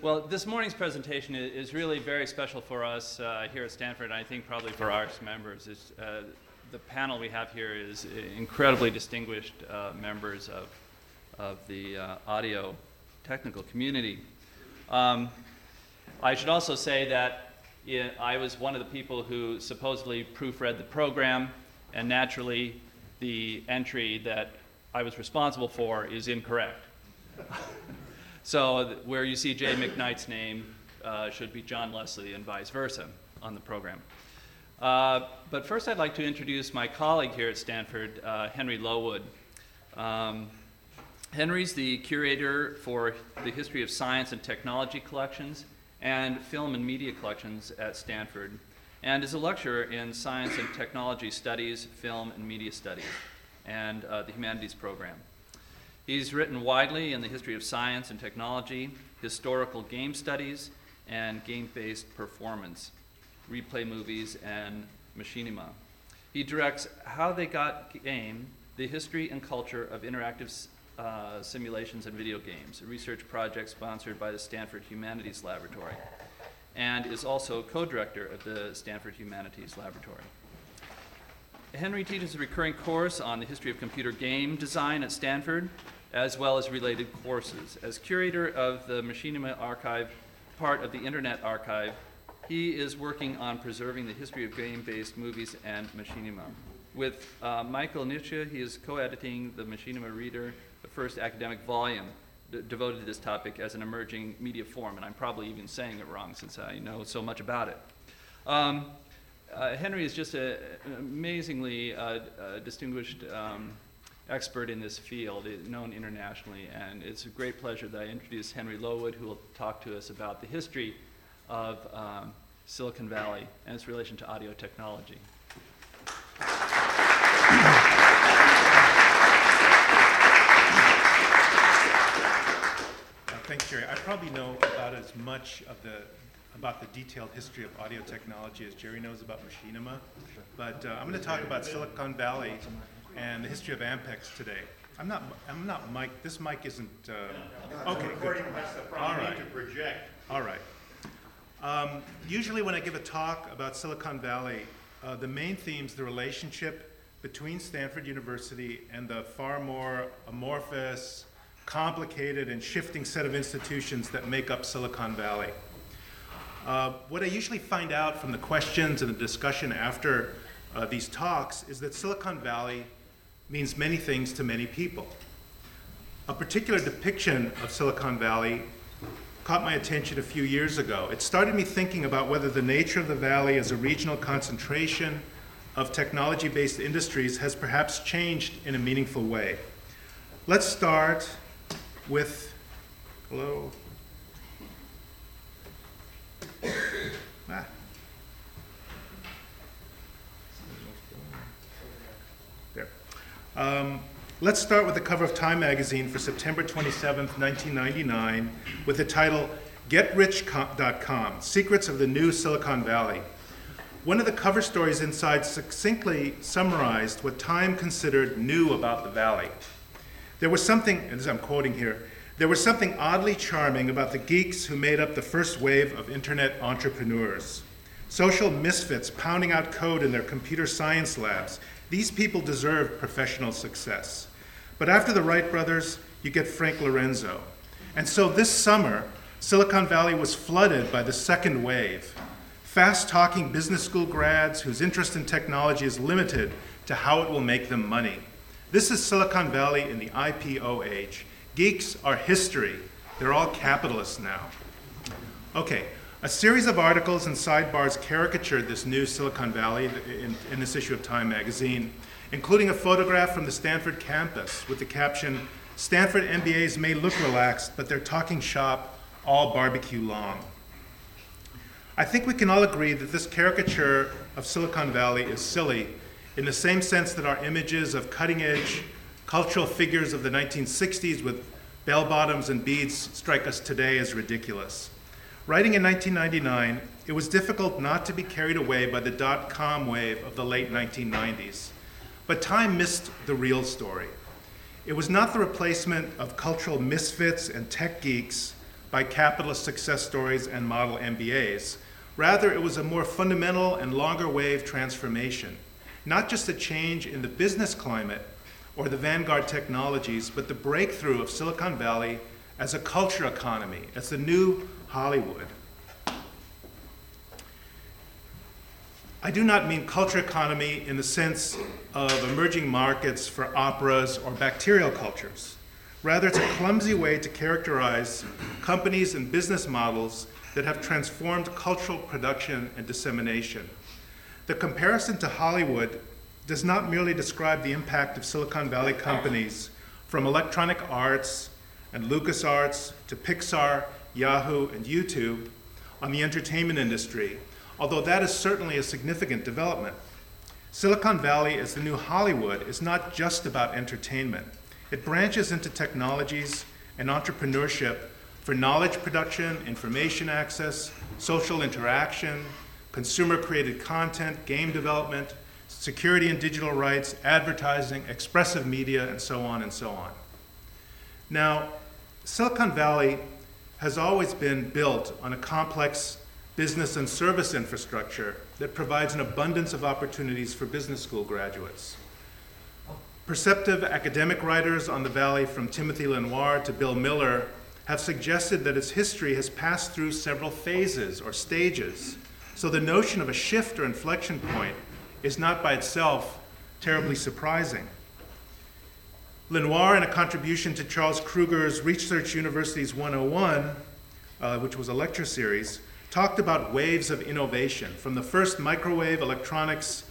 Well, this morning's presentation is really very special for us here at Stanford, and I think probably for our members. The panel we have here is incredibly distinguished members of the audio technical community. I should also say that I was one of the people who supposedly proofread the program, and naturally the entry that I was responsible for is incorrect. So where you see Jay McKnight's name should be John Leslie and vice versa on the program. But first I'd like to introduce my colleague here at Stanford, Henry Lowood. Henry's the curator for the History of Science and Technology collections and Film and Media collections at Stanford, and is a lecturer in Science and Technology Studies, Film and Media Studies, and the Humanities program. He's written widely in the history of science and technology, historical game studies, and game-based performance, replay movies, and machinima. He directs How They Got Game, the history and culture of interactive simulations and video games, a research project sponsored by the Stanford Humanities Laboratory, and is also co-director of the Stanford Humanities Laboratory. Henry teaches a recurring course on the history of computer game design at Stanford, as well as related courses. As curator of the Machinima Archive, part of the Internet Archive, he is working on preserving the history of game-based movies and machinima. With Michael Nietzsche, he is co-editing the Machinima Reader, the first academic volume devoted to this topic as an emerging media form, and I'm probably even saying it wrong since I know so much about it. Henry is just an amazingly distinguished expert in this field, known internationally, and it's a great pleasure that I introduce Henry Lowood, who will talk to us about the history of Silicon Valley and its relation to audio technology. Thanks, Jerry. I probably know about as much about the detailed history of audio technology as Jerry knows about machinima, but I'm going to talk about Silicon Valley and the history of Ampex today. I'm not Mike. This mic isn't. Okay, good. All right. To project. All right. Usually, when I give a talk about Silicon Valley, the main theme's the relationship between Stanford University and the far more amorphous, complicated, and shifting set of institutions that make up Silicon Valley. What I usually find out from the questions and the discussion after these talks is that Silicon Valley means many things to many people. A particular depiction of Silicon Valley caught my attention a few years ago. It started me thinking about whether the nature of the valley as a regional concentration of technology-based industries has perhaps changed in a meaningful way. Let's start with, hello? There. Let's start with the cover of Time magazine for September 27th, 1999, with the title, GetRich.com, Secrets of the New Silicon Valley. One of the cover stories inside succinctly summarized what Time considered new about the valley. There was something, and as I'm quoting here, there was something oddly charming about the geeks who made up the first wave of internet entrepreneurs. Social misfits pounding out code in their computer science labs. These people deserved professional success. But after the Wright brothers, you get Frank Lorenzo. And so this summer, Silicon Valley was flooded by the second wave. Fast-talking business school grads whose interest in technology is limited to how it will make them money. This is Silicon Valley in the IPO age. Geeks are history. They're all capitalists now. Okay, a series of articles and sidebars caricatured this new Silicon Valley in this issue of Time magazine, including a photograph from the Stanford campus with the caption, "Stanford MBAs may look relaxed, but they're talking shop all barbecue long." I think we can all agree that this caricature of Silicon Valley is silly in the same sense that our images of cutting-edge cultural figures of the 1960s with bell-bottoms and beads strike us today as ridiculous. Writing in 1999, it was difficult not to be carried away by the dot-com wave of the late 1990s. But Time missed the real story. It was not the replacement of cultural misfits and tech geeks by capitalist success stories and model MBAs. Rather, it was a more fundamental and longer wave transformation, not just a change in the business climate or the vanguard technologies, but the breakthrough of Silicon Valley as a culture economy, as the new Hollywood. I do not mean culture economy in the sense of emerging markets for operas or bacterial cultures. Rather, it's a clumsy way to characterize companies and business models that have transformed cultural production and dissemination. The comparison to Hollywood does not merely describe the impact of Silicon Valley companies from Electronic Arts and LucasArts to Pixar, Yahoo, and YouTube on the entertainment industry, although that is certainly a significant development. Silicon Valley as the new Hollywood is not just about entertainment. It branches into technologies and entrepreneurship for knowledge production, information access, social interaction, consumer-created content, game development, security and digital rights, advertising, expressive media, and so on and so on. Now, Silicon Valley has always been built on a complex business and service infrastructure that provides an abundance of opportunities for business school graduates. Perceptive academic writers on the Valley, from Timothy Lenoir to Bill Miller, have suggested that its history has passed through several phases or stages, so the notion of a shift or inflection point is not by itself terribly surprising. Lenoir, in a contribution to Charles Kruger's Research Universities 101, which was a lecture series, talked about waves of innovation, from the first microwave electronics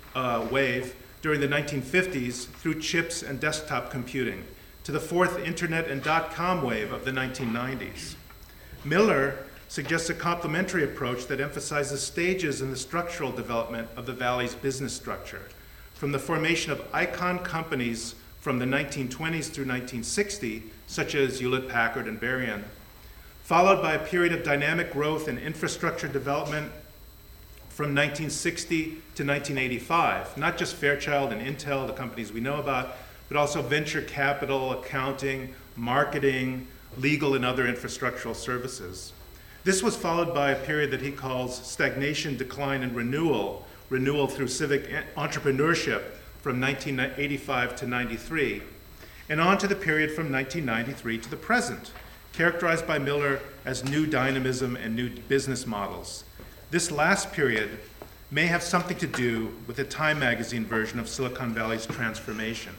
wave during the 1950s through chips and desktop computing, to the fourth internet and dot-com wave of the 1990s. Miller suggests a complementary approach that emphasizes stages in the structural development of the Valley's business structure, from the formation of icon companies from the 1920s through 1960, such as Hewlett-Packard and Varian, followed by a period of dynamic growth and infrastructure development from 1960 to 1985, not just Fairchild and Intel, the companies we know about, but also venture capital, accounting, marketing, legal, and other infrastructural services. This was followed by a period that he calls stagnation, decline, and renewal through civic entrepreneurship from 1985 to 93, and on to the period from 1993 to the present, characterized by Miller as new dynamism and new business models. This last period may have something to do with the Time magazine version of Silicon Valley's transformation.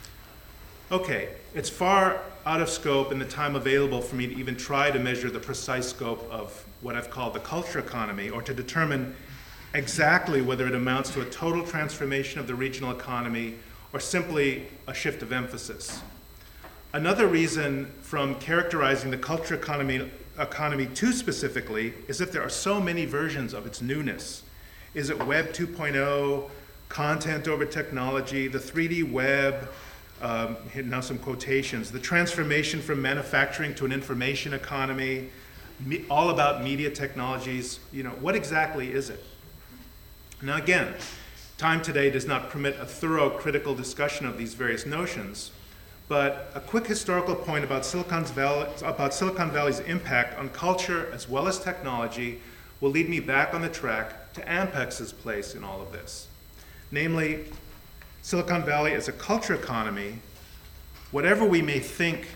Okay, it's far out of scope in the time available for me to even try to measure the precise scope of what I've called the culture economy, or to determine exactly whether it amounts to a total transformation of the regional economy or simply a shift of emphasis. Another reason from characterizing the culture economy too specifically is that there are so many versions of its newness. Is it Web 2.0, content over technology, the 3D web, now some quotations, the transformation from manufacturing to an information economy, all about media technologies? What exactly is it? Now again, time today does not permit a thorough critical discussion of these various notions, but a quick historical point about Silicon Valley's impact on culture as well as technology will lead me back on the track to Ampex's place in all of this. Namely, Silicon Valley as a culture economy, whatever we may think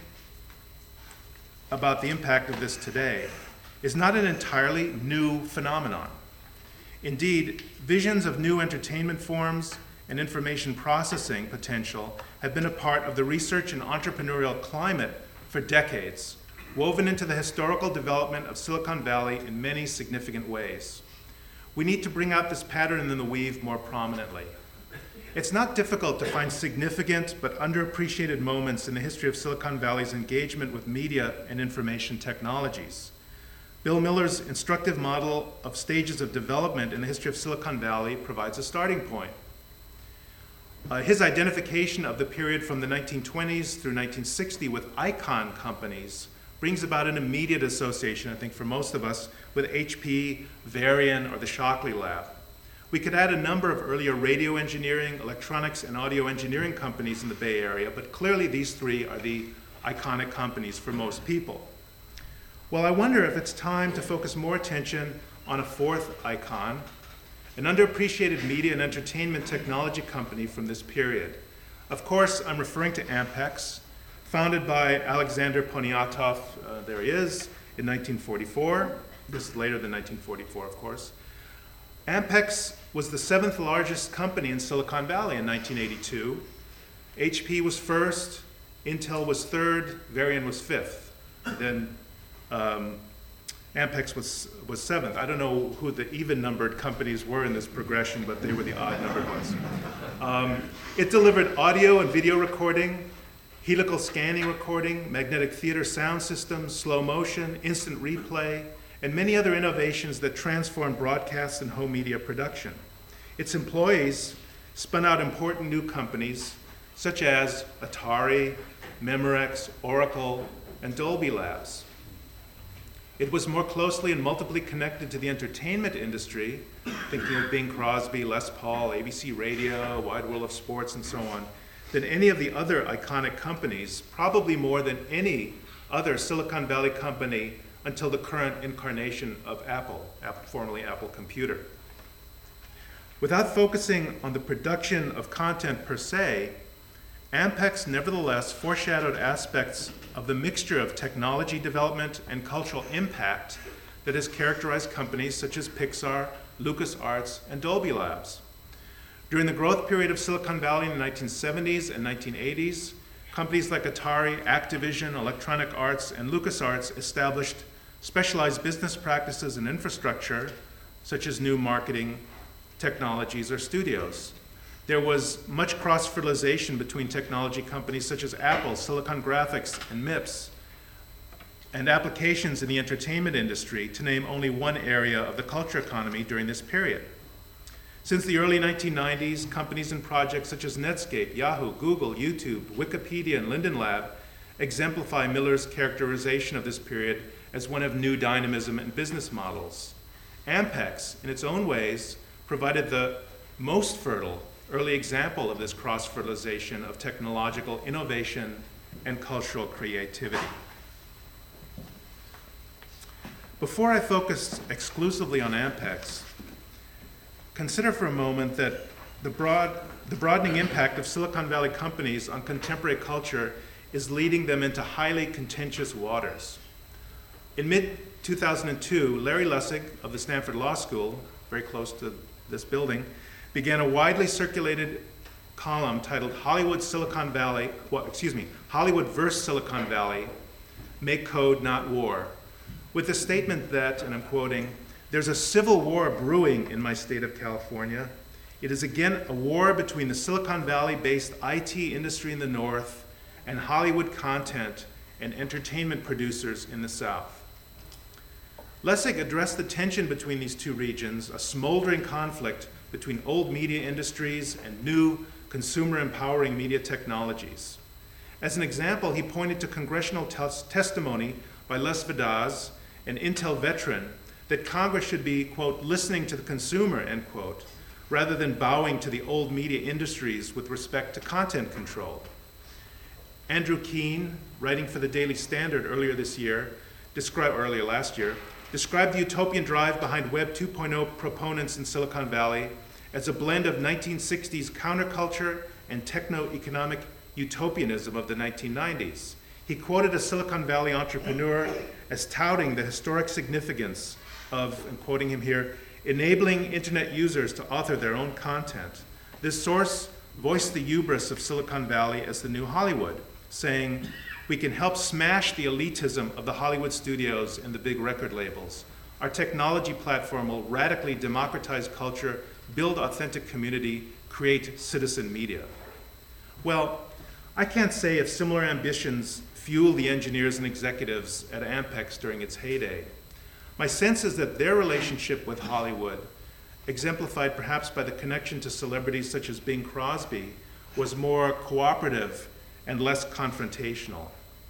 about the impact of this today, is not an entirely new phenomenon. Indeed, visions of new entertainment forms and information processing potential have been a part of the research and entrepreneurial climate for decades, woven into the historical development of Silicon Valley in many significant ways. We need to bring out this pattern in the weave more prominently. It's not difficult to find significant but underappreciated moments in the history of Silicon Valley's engagement with media and information technologies. Bill Miller's instructive model of stages of development in the history of Silicon Valley provides a starting point. His identification of the period from the 1920s through 1960 with icon companies brings about an immediate association, I think, for most of us, with HP, Varian, or the Shockley Lab. We could add a number of earlier radio engineering, electronics, and audio engineering companies in the Bay Area, but clearly these three are the iconic companies for most people. Well, I wonder if it's time to focus more attention on a fourth icon, an underappreciated media and entertainment technology company from this period. Of course, I'm referring to Ampex, founded by Alexander Poniatov, there he is, in 1944. This is later than 1944, of course. Ampex was the 7th largest company in Silicon Valley in 1982. HP was first, Intel was third, Varian was fifth. Then Ampex was seventh. I don't know who the even-numbered companies were in this progression, but they were the odd-numbered ones. It delivered audio and video recording, helical scanning recording, magnetic theater sound systems, slow motion, instant replay, and many other innovations that transformed broadcast and home media production. Its employees spun out important new companies such as Atari, Memorex, Oracle, and Dolby Labs. It was more closely and multiply connected to the entertainment industry, thinking of Bing Crosby, Les Paul, ABC Radio, Wide World of Sports, and so on, than any of the other iconic companies, probably more than any other Silicon Valley company until the current incarnation of Apple, formerly Apple Computer. Without focusing on the production of content per se, Ampex nevertheless foreshadowed aspects of the mixture of technology development and cultural impact that has characterized companies such as Pixar, LucasArts, and Dolby Labs. During the growth period of Silicon Valley in the 1970s and 1980s, companies like Atari, Activision, Electronic Arts, and LucasArts established specialized business practices and infrastructure, such as new marketing technologies or studios. There was much cross-fertilization between technology companies such as Apple, Silicon Graphics, and MIPS, and applications in the entertainment industry, to name only one area of the culture economy during this period. Since the early 1990s, companies and projects such as Netscape, Yahoo, Google, YouTube, Wikipedia, and Linden Lab exemplify Miller's characterization of this period as one of new dynamism and business models. Ampex, in its own ways, provided the most fertile early example of this cross-fertilization of technological innovation and cultural creativity. Before I focus exclusively on Ampex, consider for a moment that the broadening impact of Silicon Valley companies on contemporary culture is leading them into highly contentious waters. In mid-2002, Larry Lessig of the Stanford Law School, very close to this building, began a widely circulated column titled Hollywood vs. Silicon Valley, Make Code, Not War, with the statement that, and I'm quoting, "There's a civil war brewing in my state of California. It is again a war between the Silicon Valley-based IT industry in the north and Hollywood content and entertainment producers in the south." Lessig addressed the tension between these two regions, a smoldering conflict between old media industries and new consumer-empowering media technologies. As an example, he pointed to congressional testimony by Les Vadaz, an Intel veteran, that Congress should be, quote, listening to the consumer, end quote, rather than bowing to the old media industries with respect to content control. Andrew Keen, writing for the Daily Standard earlier last year, described the utopian drive behind Web 2.0 proponents in Silicon Valley as a blend of 1960s counterculture and techno-economic utopianism of the 1990s. He quoted a Silicon Valley entrepreneur as touting the historic significance of, and quoting him here, enabling internet users to author their own content. This source voiced the hubris of Silicon Valley as the new Hollywood, saying, "We can help smash the elitism of the Hollywood studios and the big record labels. Our technology platform will radically democratize culture, build authentic community, create citizen media." Well, I can't say if similar ambitions fueled the engineers and executives at Ampex during its heyday. My sense is that their relationship with Hollywood, exemplified perhaps by the connection to celebrities such as Bing Crosby, was more cooperative and less confrontational.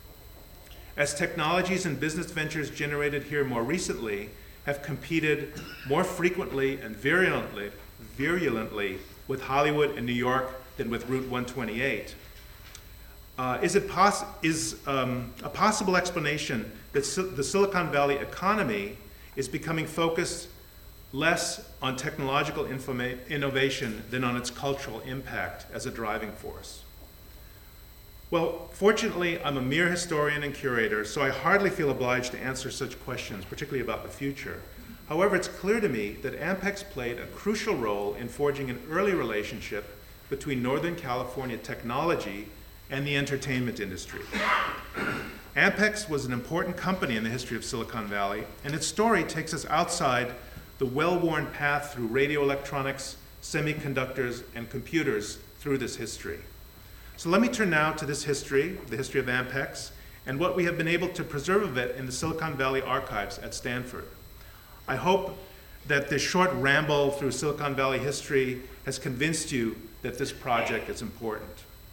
As technologies and business ventures generated here more recently have competed more frequently and virulently with Hollywood and New York than with Route 128, is a possible explanation that the Silicon Valley economy is becoming focused less on technological innovation than on its cultural impact as a driving force? Well, fortunately, I'm a mere historian and curator, so I hardly feel obliged to answer such questions, particularly about the future. However, it's clear to me that Ampex played a crucial role in forging an early relationship between Northern California technology and the entertainment industry. Ampex was an important company in the history of Silicon Valley, and its story takes us outside the well-worn path through radio electronics, semiconductors, and computers through this history. So let me turn now to this history, the history of Ampex, and what we have been able to preserve of it in the Silicon Valley archives at Stanford. I hope that this short ramble through Silicon Valley history has convinced you that this project is important.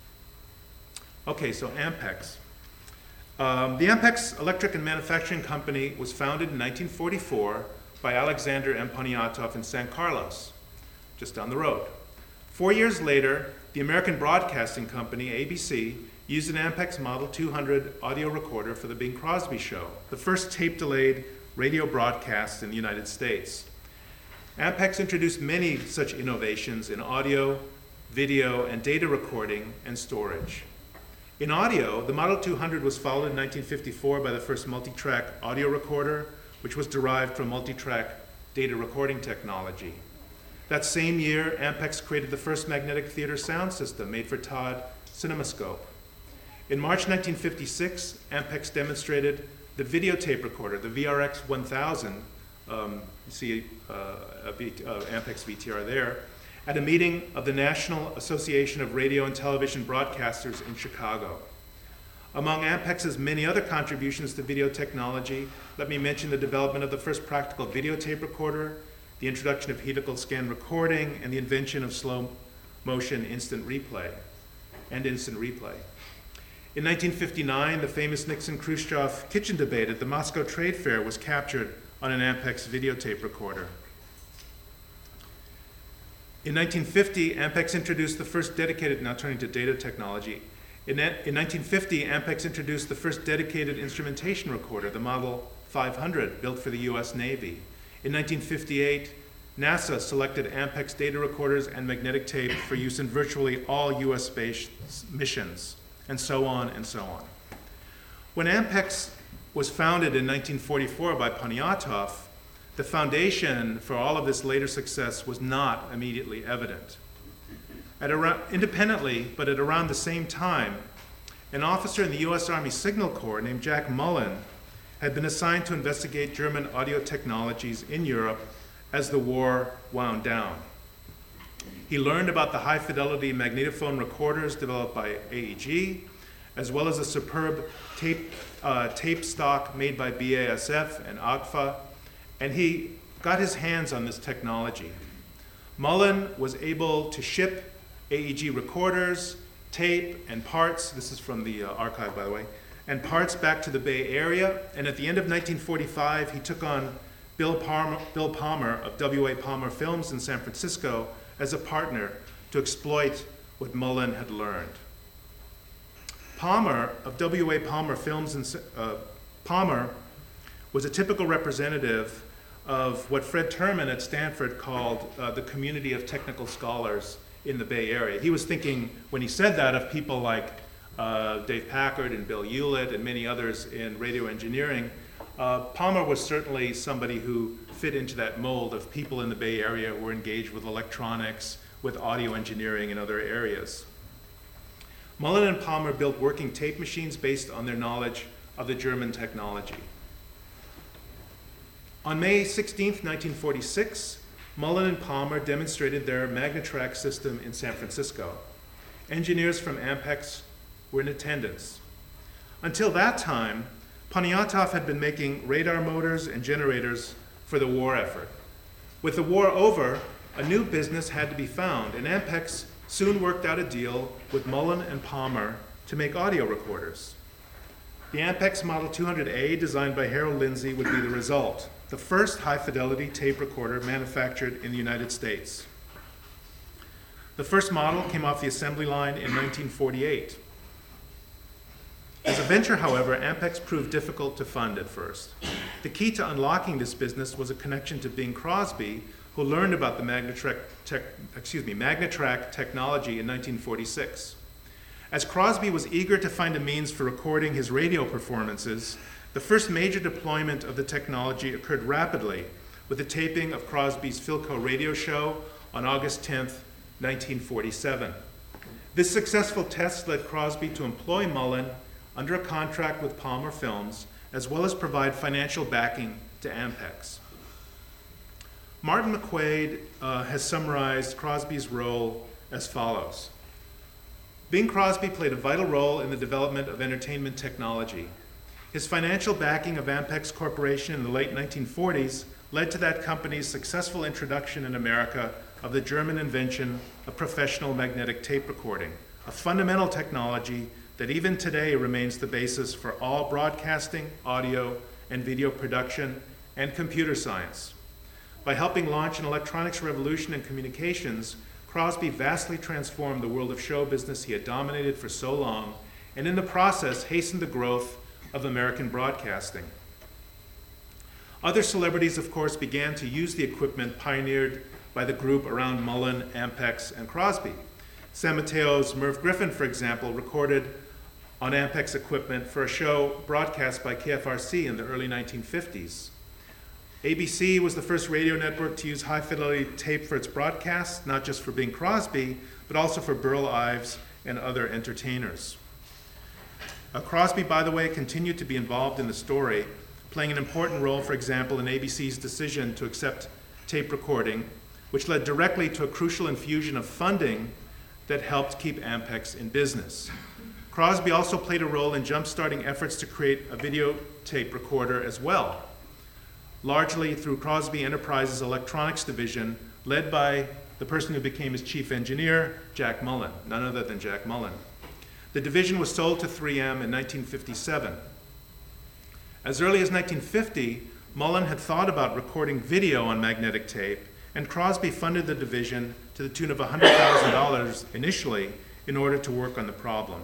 Okay, so Ampex. The Ampex Electric and Manufacturing Company was founded in 1944 by Alexander M. Poniatov in San Carlos, just down the road. 4 years later, the American Broadcasting Company, ABC, used an Ampex Model 200 audio recorder for the Bing Crosby Show, the first tape-delayed radio broadcast in the United States. Ampex introduced many such innovations in audio, video, and data recording and storage. In audio, the Model 200 was followed in 1954 by the first multi-track audio recorder, which was derived from multi-track data recording technology. That same year, Ampex created the first magnetic theater sound system made for Todd CinemaScope. In March 1956, Ampex demonstrated the videotape recorder, the VRX 1000, you see Ampex VTR there, at a meeting of the National Association of Radio and Television Broadcasters in Chicago. Among Ampex's many other contributions to video technology, let me mention the development of the first practical videotape recorder, the introduction of helical scan recording, and the invention of slow motion instant replay. In 1959, the famous Nixon-Khrushchev kitchen debate at the Moscow Trade Fair was captured on an Ampex videotape recorder. In 1950, Ampex introduced the first dedicated, now turning to data technology. In 1950, Ampex introduced the first dedicated instrumentation recorder, the Model 500, built for the US Navy. In 1958, NASA selected Ampex data recorders and magnetic tape for use in virtually all US space missions, and so on and so on. When Ampex was founded in 1944 by Poniatov, the foundation for all of this later success was not immediately evident. Independently, but at around the same time, an officer in the US Army Signal Corps named Jack Mullen had been assigned to investigate German audio technologies in Europe as the war wound down. He learned about the high-fidelity magnetophone recorders developed by AEG, as well as a superb tape stock made by BASF and AGFA, and he got his hands on this technology. Mullen was able to ship AEG recorders, tape, and parts, this is from the archive, by the way, and parts back to the Bay Area, and at the end of 1945, he took on Bill Palmer of W.A. Palmer Films in San Francisco as a partner to exploit what Mullen had learned. Palmer of W.A. Palmer Films Palmer was a typical representative of what Fred Terman at Stanford called the community of technical scholars in the Bay Area. He was thinking, when he said that, of people like Dave Packard and Bill Hewlett and many others in radio engineering. Palmer was certainly somebody who fit into that mold of people in the Bay Area who were engaged with electronics, with audio engineering and other areas. Mullen and Palmer built working tape machines based on their knowledge of the German technology. On May 16, 1946, Mullen and Palmer demonstrated their Magnetrack system in San Francisco. Engineers from Ampex were in attendance. Until that time, Poniatov had been making radar motors and generators for the war effort. With the war over, a new business had to be found, and Ampex soon worked out a deal with Mullen and Palmer to make audio recorders. The Ampex Model 200A, designed by Harold Lindsay, would be the result, the first high-fidelity tape recorder manufactured in the United States. The first model came off the assembly line in 1948. As a venture, however, Ampex proved difficult to fund at first. The key to unlocking this business was a connection to Bing Crosby, who learned about the Magnetrack technology in 1946. As Crosby was eager to find a means for recording his radio performances, the first major deployment of the technology occurred rapidly with the taping of Crosby's Philco radio show on August 10, 1947. This successful test led Crosby to employ Mullen under a contract with Palmer Films, as well as provide financial backing to Ampex. Martin McQuaid has summarized Crosby's role as follows. Bing Crosby played a vital role in the development of entertainment technology. His financial backing of Ampex Corporation in the late 1940s led to that company's successful introduction in America of the German invention of professional magnetic tape recording, a fundamental technology that even today remains the basis for all broadcasting, audio, and video production, and computer science. By helping launch an electronics revolution in communications, Crosby vastly transformed the world of show business he had dominated for so long, and in the process hastened the growth of American broadcasting. Other celebrities, of course, began to use the equipment pioneered by the group around Mullen, Ampex, and Crosby. San Mateo's Merv Griffin, for example, recorded on Ampex equipment for a show broadcast by KFRC in the early 1950s. ABC was the first radio network to use high-fidelity tape for its broadcasts, not just for Bing Crosby, but also for Burl Ives and other entertainers. Crosby, by the way, continued to be involved in the story, playing an important role, for example, in ABC's decision to accept tape recording, which led directly to a crucial infusion of funding that helped keep Ampex in business. Crosby also played a role in jump-starting efforts to create a videotape recorder as well, largely through Crosby Enterprises' electronics division, led by the person who became his chief engineer, Jack Mullen, none other than Jack Mullen. The division was sold to 3M in 1957. As early as 1950, Mullen had thought about recording video on magnetic tape, and Crosby funded the division to the tune of $100,000 initially in order to work on the problem.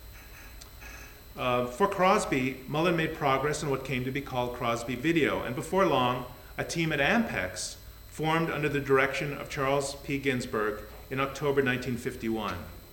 For Crosby, Mullen made progress in what came to be called Crosby Video, and before long, a team at Ampex formed under the direction of Charles P. Ginsberg in October 1951.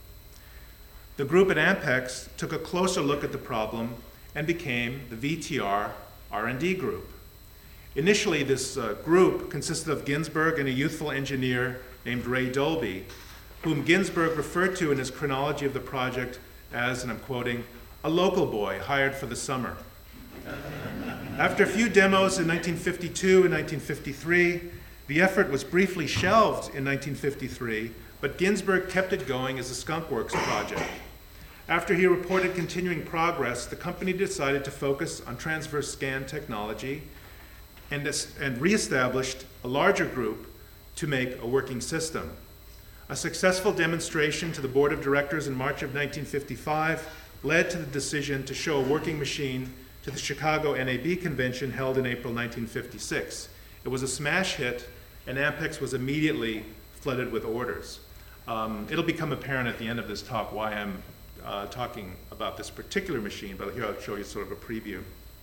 The group at Ampex took a closer look at the problem and became the VTR R&D group. Initially, this group consisted of Ginsberg and a youthful engineer named Ray Dolby, whom Ginsberg referred to in his chronology of the project as, and I'm quoting, a local boy hired for the summer. After a few demos in 1952 and 1953, the effort was briefly shelved in 1953, but Ginsberg kept it going as a Skunk Works project. After he reported continuing progress, the company decided to focus on transverse scan technology and reestablished a larger group to make a working system. A successful demonstration to the board of directors in March of 1955 led to the decision to show a working machine to the Chicago NAB convention held in April 1956. It was a smash hit, and Ampex was immediately flooded with orders. It'll become apparent at the end of this talk why I'm talking about this particular machine, but here I'll show you sort of a preview.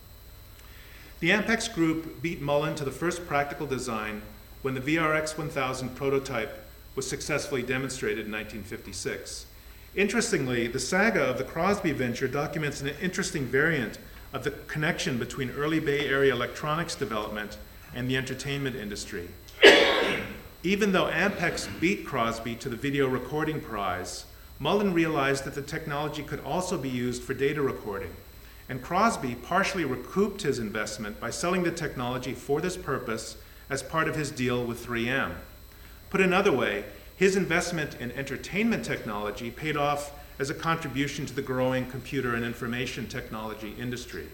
The Ampex group beat Mullen to the first practical design when the VRX 1000 prototype was successfully demonstrated in 1956. Interestingly, the saga of the Crosby venture documents an interesting variant of the connection between early Bay Area electronics development and the entertainment industry. Even though Ampex beat Crosby to the video recording prize, Mullen realized that the technology could also be used for data recording, and Crosby partially recouped his investment by selling the technology for this purpose as part of his deal with 3M. Put another way, his investment in entertainment technology paid off as a contribution to the growing computer and information technology industry.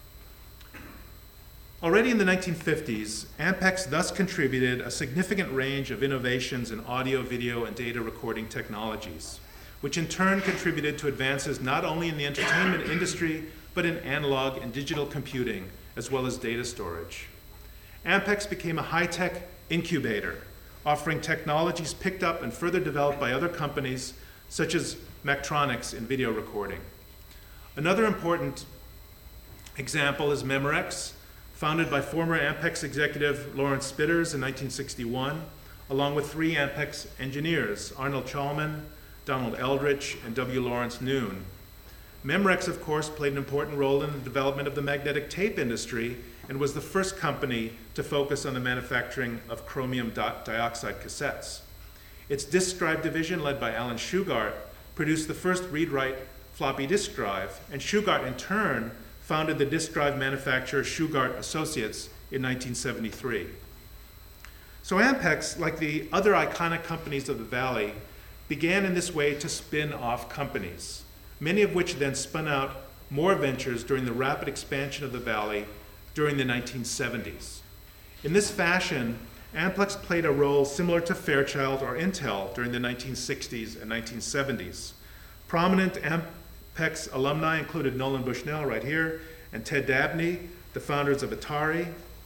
Already in the 1950s, Ampex thus contributed a significant range of innovations in audio, video, and data recording technologies, which in turn contributed to advances not only in the entertainment industry, but in analog and digital computing, as well as data storage. Ampex became a high-tech incubator, offering technologies picked up and further developed by other companies, such as Mactronics in video recording. Another important example is Memorex, founded by former Ampex executive Lawrence Spitters in 1961, along with 3 Ampex engineers, Arnold Chalman, Donald Eldritch, and W. Lawrence Noon. Memorex, of course, played an important role in the development of the magnetic tape industry and was the first company to focus on the manufacturing of chromium dioxide cassettes. Its disk drive division, led by Alan Shugart, produced the first read-write floppy disk drive, and Shugart, in turn, founded the disk drive manufacturer Shugart Associates in 1973. So Ampex, like the other iconic companies of the Valley, began in this way to spin off companies, many of which then spun out more ventures during the rapid expansion of the Valley during the 1970s. In this fashion, Ampex played a role similar to Fairchild or Intel during the 1960s and 1970s. Prominent Ampex alumni included Nolan Bushnell right here and Ted Dabney, the founders of Atari,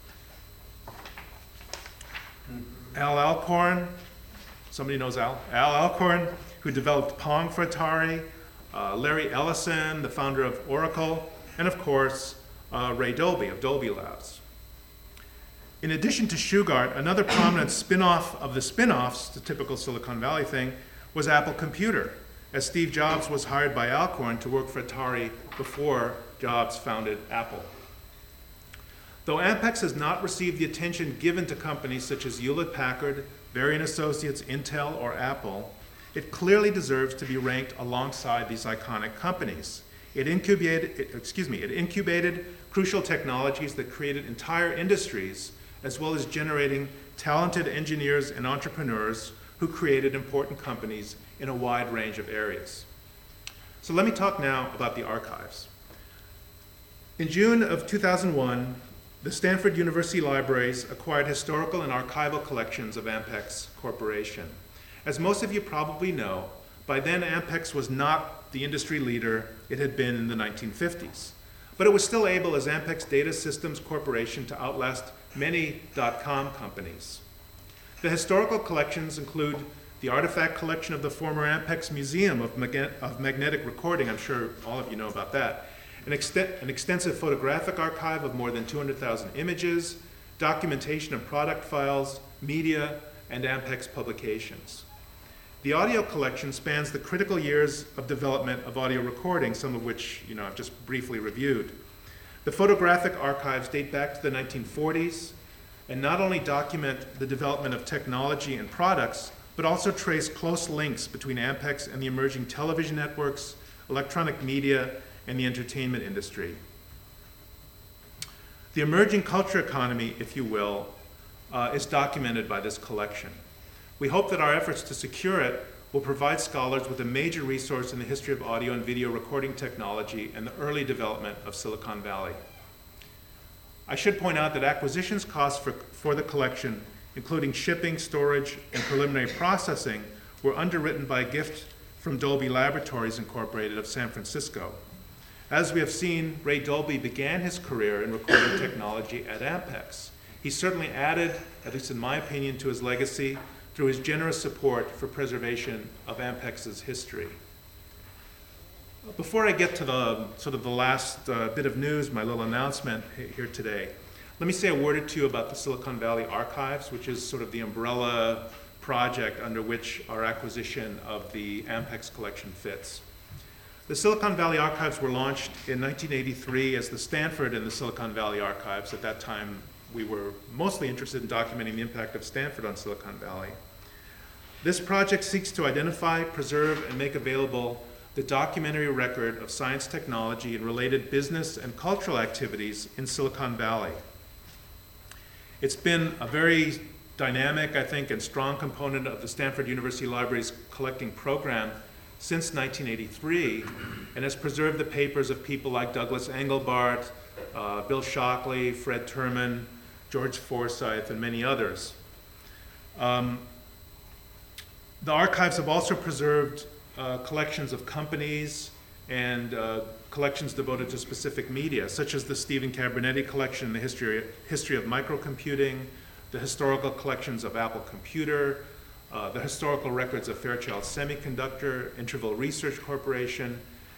Al Alcorn, somebody knows Al Alcorn, who developed Pong for Atari, Larry Ellison, the founder of Oracle, and of course, Ray Dolby of Dolby Labs. In addition to Shugart, another prominent spin-off of the spin-offs, the typical Silicon Valley thing, was Apple Computer, as Steve Jobs was hired by Alcorn to work for Atari before Jobs founded Apple. Though Ampex has not received the attention given to companies such as Hewlett-Packard, Varian Associates, Intel, or Apple, it clearly deserves to be ranked alongside these iconic companies. It incubated crucial technologies that created entire industries, as well as generating talented engineers and entrepreneurs who created important companies in a wide range of areas. So let me talk now about the archives. In June of 2001, the Stanford University Libraries acquired historical and archival collections of Ampex Corporation. As most of you probably know, by then Ampex was not the industry leader it had been in the 1950s. But it was still able, as Ampex Data Systems Corporation, to outlast many .com companies. The historical collections include the artifact collection of the former Ampex Museum of Magnetic Recording. I'm sure all of you know about that. An extensive photographic archive of more than 200,000 images, documentation of product files, media, and Ampex publications. The audio collection spans the critical years of development of audio recording, some of which I've just briefly reviewed. The photographic archives date back to the 1940s and not only document the development of technology and products, but also trace close links between Ampex and the emerging television networks, electronic media, and the entertainment industry. The emerging culture economy, if you will, is documented by this collection. We hope that our efforts to secure it will provide scholars with a major resource in the history of audio and video recording technology and the early development of Silicon Valley. I should point out that acquisitions costs for the collection, including shipping, storage, and preliminary processing, were underwritten by a gift from Dolby Laboratories Incorporated of San Francisco. As we have seen, Ray Dolby began his career in recording technology at Ampex. He certainly added, at least in my opinion, to his legacy through his generous support for preservation of Ampex's history. Before I get to the last bit of news, my little announcement here today, let me say a word or two about the Silicon Valley Archives, which is sort of the umbrella project under which our acquisition of the Ampex collection fits. The Silicon Valley Archives were launched in 1983 as the Stanford and the Silicon Valley Archives. At that time, we were mostly interested in documenting the impact of Stanford on Silicon Valley. This project seeks to identify, preserve, and make available the documentary record of science, technology, and related business and cultural activities in Silicon Valley. It's been a very dynamic, I think, and strong component of the Stanford University Library's collecting program since 1983, and has preserved the papers of people like Douglas Engelbart, Bill Shockley, Fred Terman, George Forsyth, and many others. The archives have also preserved collections of companies and collections devoted to specific media, such as the Stephen Cabernetti collection, the history of microcomputing, the historical collections of Apple Computer, the historical records of Fairchild Semiconductor, Interval Research Corporation,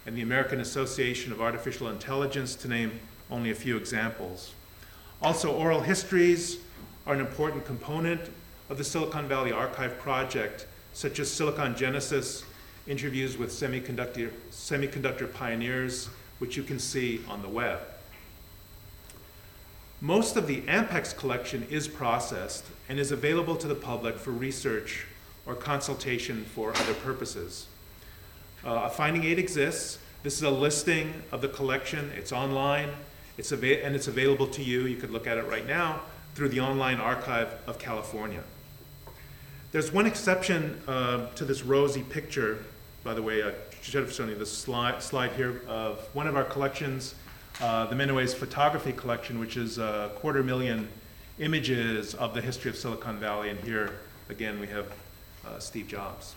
and the American Association of Artificial Intelligence, to name only a few examples. Also, oral histories are an important component of the Silicon Valley Archive project, such as Silicon Genesis, interviews with semiconductor pioneers, which you can see on the web. Most of the Ampex collection is processed and is available to the public for research or consultation for other purposes. A finding aid exists. This is a listing of the collection. It's online, and it's available to you. You could look at it right now through the Online Archive of California. There's one exception to this rosy picture. By the way, I should have shown you this slide here of one of our collections, the Menuet's photography collection, which is 250,000 images of the history of Silicon Valley. And here, again, we have Steve Jobs.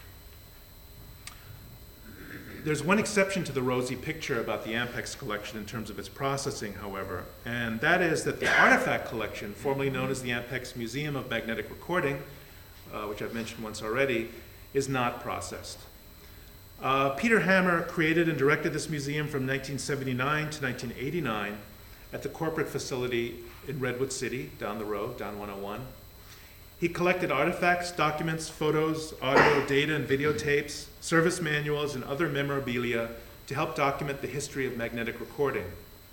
There's one exception to the rosy picture about the Ampex collection in terms of its processing, however, and that is that the artifact collection, formerly known as the Ampex Museum of Magnetic Recording, which I've mentioned once already, is not processed. Peter Hammer created and directed this museum from 1979 to 1989 at the corporate facility in Redwood City, down the road, down 101. He collected artifacts, documents, photos, audio, data, and videotapes, service manuals, and other memorabilia to help document the history of magnetic recording.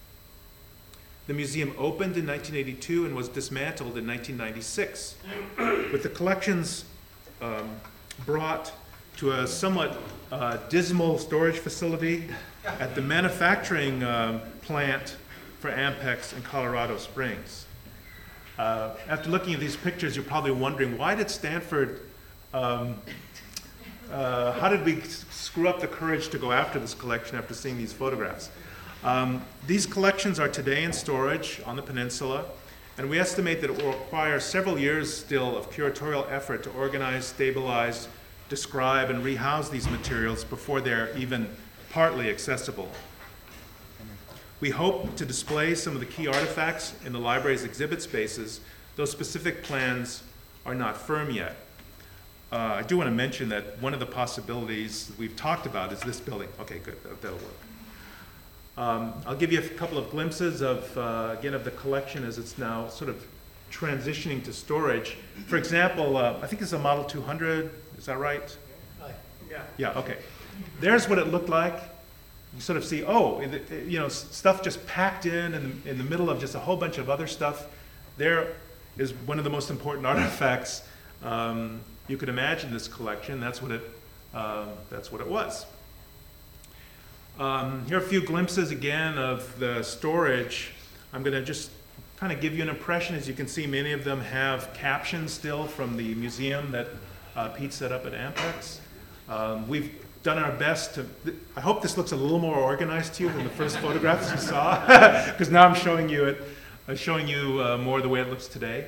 The museum opened in 1982 and was dismantled in 1996, with the collections brought to a somewhat dismal storage facility at the manufacturing plant for Ampex in Colorado Springs. After looking at these pictures, you're probably wondering, why did Stanford, how did we screw up the courage to go after this collection after seeing these photographs? These collections are today in storage on the peninsula, and we estimate that it will require several years still of curatorial effort to organize, stabilize, describe, and rehouse these materials before they're even partly accessible. We hope to display some of the key artifacts in the library's exhibit spaces, though specific plans are not firm yet. I do want to mention that one of the possibilities we've talked about is this building. Okay, good, that'll work. I'll give you a couple of glimpses of, again, of the collection as it's now sort of transitioning to storage. For example, I think it's a Model 200, is that right? Yeah. Yeah, okay. There's what it looked like. You sort of see, oh, you know, stuff just packed in the middle of just a whole bunch of other stuff. There is one of the most important artifacts you could imagine this collection. That's what it was. Here are a few glimpses again of the storage. I'm going to just kind of give you an impression. As you can see, many of them have captions still from the museum that Pete set up at Ampex. We've done our best to, I hope this looks a little more organized to you than the first photographs you saw, because now I'm showing you it, more the way it looks today.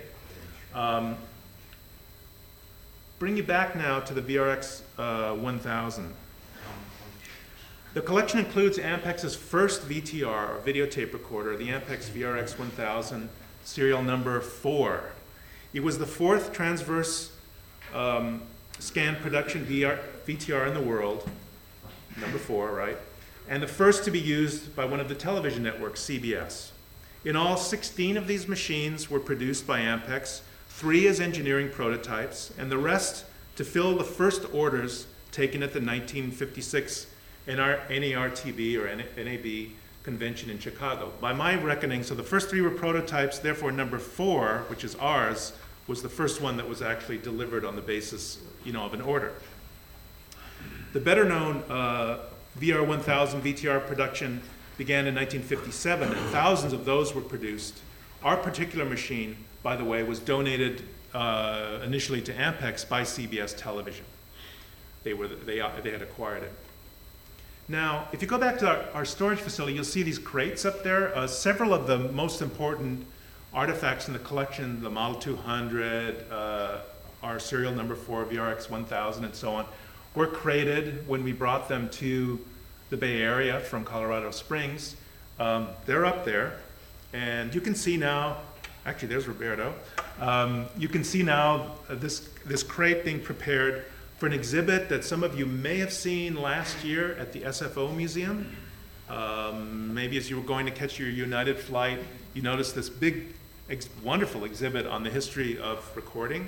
Bring you back now to the VRX 1000. The collection includes Ampex's first VTR, or videotape recorder, the Ampex VRX 1000, serial number 4. It was the fourth transverse scan production VTR in the world, number 4, right? And the first to be used by one of the television networks, CBS. In all, 16 of these machines were produced by Ampex, 3 as engineering prototypes, and the rest to fill the first orders taken at the 1956 NARTB or NAB convention in Chicago. By my reckoning, so the first 3 were prototypes, therefore number 4, which is ours, was the first one that was actually delivered on the basis, of an order. The better known VR1000 VTR production began in 1957, and thousands of those were produced. Our particular machine, by the way, was donated initially to Ampex by CBS Television. They had acquired it. Now, if you go back to our storage facility, you'll see these crates up there. Several of the most important artifacts in the collection, the Model 200, our serial number 4 VRX 1000, and so on, were crated when we brought them to the Bay Area from Colorado Springs. They're up there, and you can see now, actually there's Roberto, you can see now this crate being prepared for an exhibit that some of you may have seen last year at the SFO Museum. Maybe as you were going to catch your United flight, you noticed this big, wonderful exhibit on the history of recording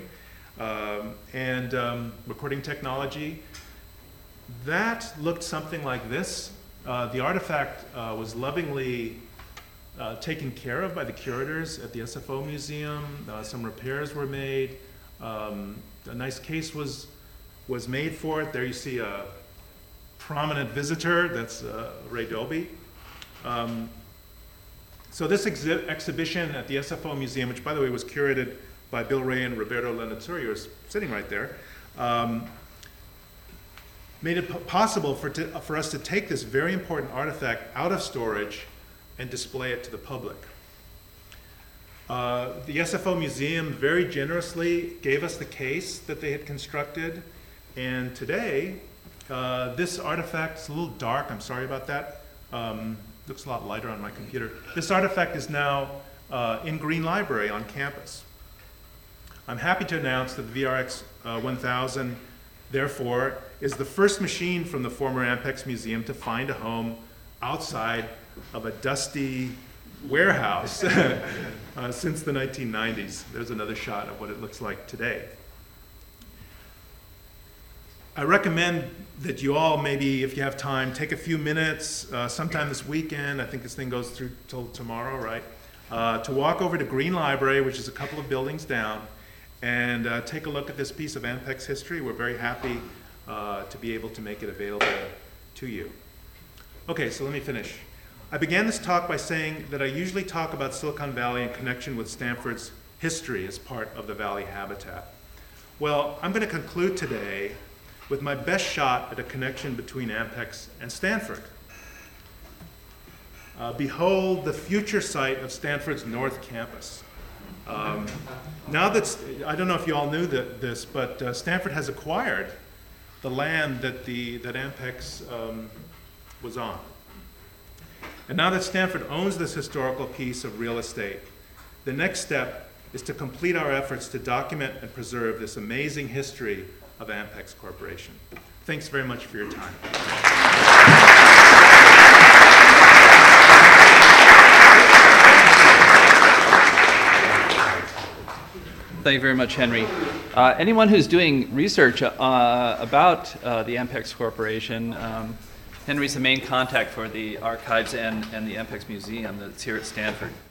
and recording technology. That looked something like this. The artifact was lovingly taken care of by the curators at the SFO Museum. Some repairs were made. A nice case was made for it. There you see a prominent visitor. That's Ray Dolby. So this exhibition at the SFO Museum, which by the way was curated by Bill Ray and Roberto Lenaturi, is sitting right there, made it possible for us to take this very important artifact out of storage and display it to the public. The SFO Museum very generously gave us the case that they had constructed, and today this artifact is a little dark. I'm sorry about that. Looks a lot lighter on my computer. This artifact is now in Green Library on campus. I'm happy to announce that the VRX 1000, therefore, is the first machine from the former Ampex Museum to find a home outside of a dusty warehouse since the 1990s. There's another shot of what it looks like today. I recommend that you all, maybe if you have time, take a few minutes sometime this weekend. I think this thing goes through till tomorrow, right? To walk over to Green Library, which is a couple of buildings down, and take a look at this piece of Ampex history. We're very happy to be able to make it available to you. Okay, so let me finish. I began this talk by saying that I usually talk about Silicon Valley in connection with Stanford's history as part of the Valley habitat. Well, I'm going to conclude today with my best shot at a connection between Ampex and Stanford. Behold the future site of Stanford's North Campus. Now that, I don't know if you all knew this, but Stanford has acquired the land that Ampex was on. And now that Stanford owns this historical piece of real estate, the next step is to complete our efforts to document and preserve this amazing history of Ampex Corporation. Thanks very much for your time. Thank you very much, Henry. Anyone who's doing research about the Ampex Corporation, Henry's the main contact for the archives and the Ampex Museum that's here at Stanford.